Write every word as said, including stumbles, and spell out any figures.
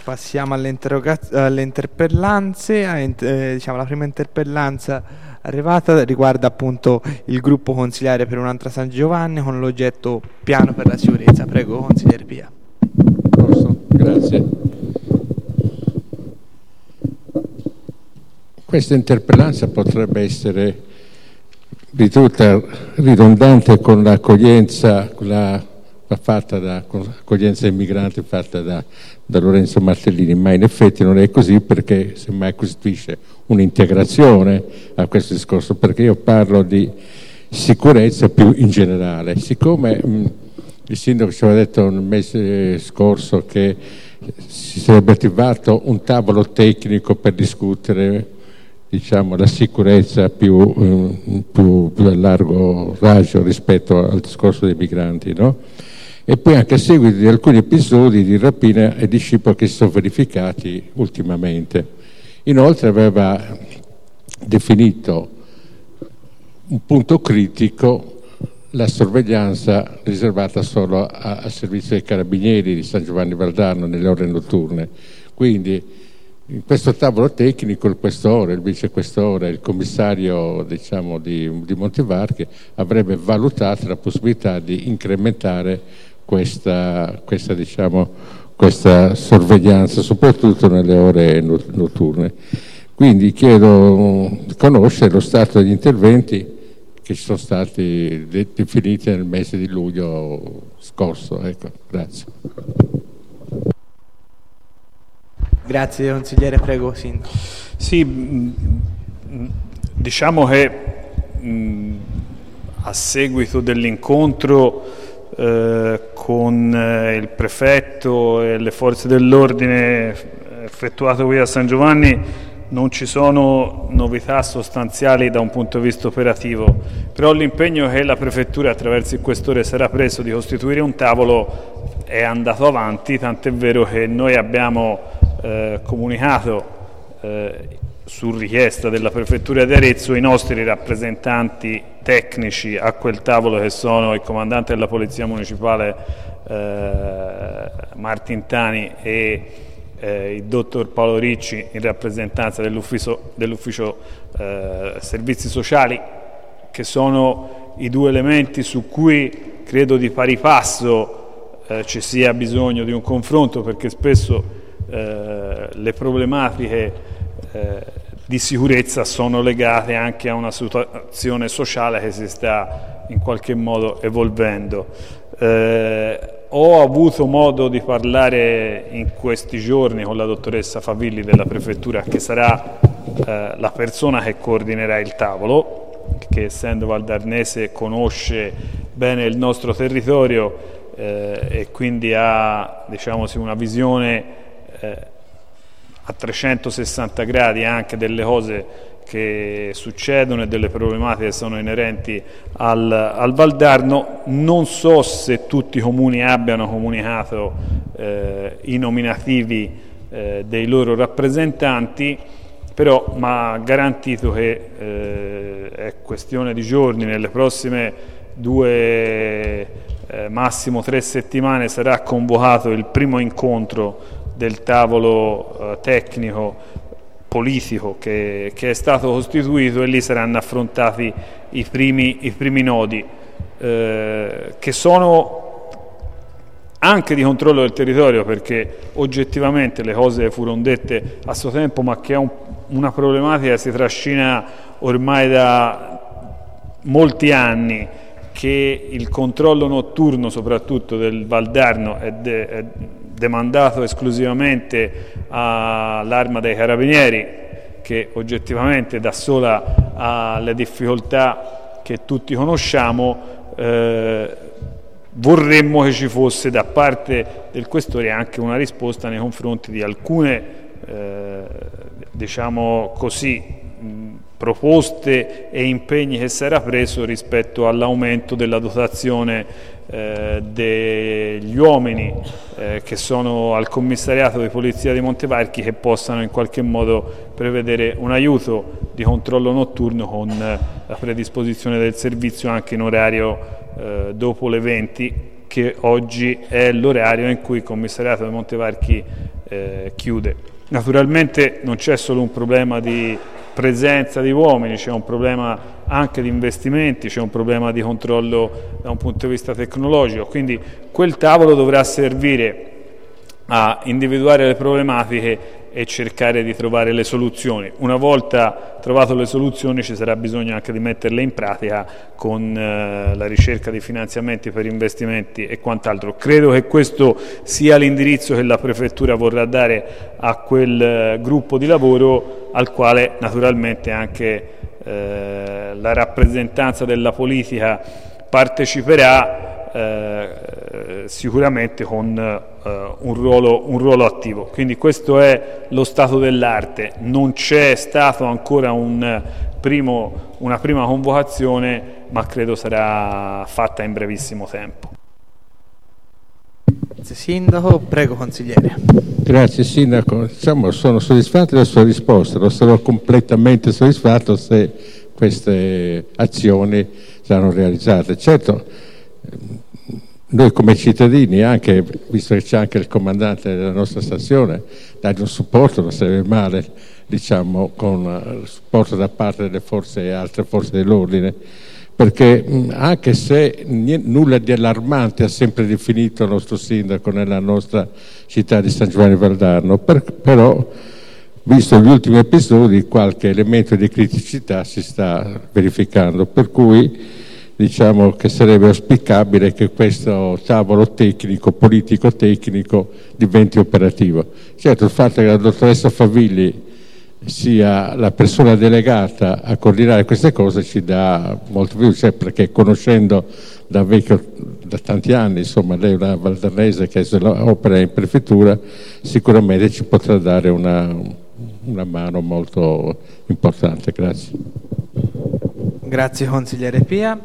Passiamo alle, alle interpellanze. Eh, diciamo, la prima interpellanza arrivata riguarda appunto il gruppo consiliare per un'altra San Giovanni con l'oggetto piano per la sicurezza. Prego, consigliere Pia. Posso? Grazie. Questa interpellanza potrebbe essere ritenuta ridondante con l'accoglienza, con la fatta da con l'accoglienza ai migranti fatta da, da Lorenzo Martellini, ma in effetti non è così, perché semmai costituisce un'integrazione a questo discorso, perché io parlo di sicurezza più in generale. Siccome mh, il sindaco ci aveva detto nel mese scorso che si sarebbe attivato un tavolo tecnico per discutere, diciamo, la sicurezza più, eh, più, più a largo raggio rispetto al discorso dei migranti, no? E poi anche a seguito di alcuni episodi di rapina e di scippo che si sono verificati ultimamente. Inoltre aveva definito un punto critico la sorveglianza riservata solo al servizio dei carabinieri di San Giovanni Valdarno nelle ore notturne. Quindi in questo tavolo tecnico il questore, il vicequestore, il commissario, diciamo, di, di Montevarchi avrebbe valutato la possibilità di incrementare questa, questa, diciamo, questa sorveglianza, soprattutto nelle ore notturne. Quindi chiedo di conoscere lo stato degli interventi che ci sono stati definiti nel mese di luglio scorso. Ecco, grazie. Grazie consigliere, prego Sindaco. Sì, diciamo che mh, a seguito dell'incontro eh, con eh, il prefetto e le forze dell'ordine effettuato qui a San Giovanni non ci sono novità sostanziali da un punto di vista operativo, però l'impegno che la prefettura attraverso il questore sarà preso di costituire un tavolo è andato avanti, tant'è vero che noi abbiamo eh, comunicato eh, su richiesta della prefettura di Arezzo i nostri rappresentanti tecnici a quel tavolo, che sono il comandante della polizia municipale eh, Martintani e eh, il dottor Paolo Ricci in rappresentanza dell'ufficio, dell'ufficio eh, servizi sociali, che sono i due elementi su cui credo di pari passo eh, ci sia bisogno di un confronto, perché spesso eh, le problematiche eh, di sicurezza sono legate anche a una situazione sociale che si sta in qualche modo evolvendo. Eh, ho avuto modo di parlare in questi giorni con la dottoressa Favilli della prefettura, che sarà eh, la persona che coordinerà il tavolo, che essendo valdarnese conosce bene il nostro territorio eh, e quindi ha, diciamo, una visione eh, a trecentosessanta gradi anche delle cose che succedono e delle problematiche che sono inerenti al, al Valdarno. Non so se tutti i comuni abbiano comunicato eh, i nominativi eh, dei loro rappresentanti, però mi ha garantito che eh, è questione di giorni, nelle prossime due, eh, massimo tre settimane sarà convocato il primo incontro del tavolo eh, tecnico politico che, che è stato costituito, e lì saranno affrontati i primi, i primi nodi eh, che sono anche di controllo del territorio, perché oggettivamente le cose furono dette a suo tempo, ma che è un, una problematica che si trascina ormai da molti anni, che il controllo notturno soprattutto del Valdarno è, de, è demandato esclusivamente all'Arma dei Carabinieri, che oggettivamente da sola alle difficoltà che tutti conosciamo. Eh, vorremmo che ci fosse da parte del questore anche una risposta nei confronti di alcune eh, diciamo così mh, proposte e impegni che si era preso rispetto all'aumento della dotazione eh, degli uomini eh, che sono al commissariato di polizia di Montevarchi, che possano in qualche modo prevedere un aiuto di controllo notturno con eh, la predisposizione del servizio anche in orario eh, dopo le venti, che oggi è l'orario in cui il commissariato di Montevarchi eh, chiude. Naturalmente non c'è solo un problema di presenza di uomini, c'è un problema anche di investimenti, c'è un problema di controllo da un punto di vista tecnologico, quindi quel tavolo dovrà servire a individuare le problematiche e cercare di trovare le soluzioni. Una volta trovato le soluzioni ci sarà bisogno anche di metterle in pratica con eh, la ricerca di finanziamenti per investimenti e quant'altro. Credo che questo sia l'indirizzo che la Prefettura vorrà dare a quel eh, gruppo di lavoro, al quale naturalmente anche eh, la rappresentanza della politica parteciperà, Eh, sicuramente con eh, un, ruolo, un ruolo attivo. Quindi questo è lo stato dell'arte. Non c'è stato ancora un primo, una prima convocazione, ma credo sarà fatta in brevissimo tempo. Grazie Sindaco, prego consigliere. Grazie Sindaco, diciamo, sono soddisfatto della sua risposta, non sarò completamente soddisfatto se queste azioni saranno realizzate. Certo, noi come cittadini, anche visto che c'è anche il comandante della nostra stazione, dargli un supporto non sarebbe male, diciamo, con il supporto da parte delle forze, altre forze dell'ordine, perché anche se nulla di allarmante ha sempre definito il nostro sindaco nella nostra città di San Giovanni Valdarno, per, però visto gli ultimi episodi qualche elemento di criticità si sta verificando, per cui diciamo che sarebbe auspicabile che questo tavolo tecnico, politico-tecnico diventi operativo. Certo, il fatto che la dottoressa Favilli sia la persona delegata a coordinare queste cose ci dà molto più, cioè perché conoscendo da vecchio, da tanti anni, insomma, lei è una valdarnese che opera in prefettura, sicuramente ci potrà dare una, una mano molto importante. Grazie. Grazie consigliere Pia.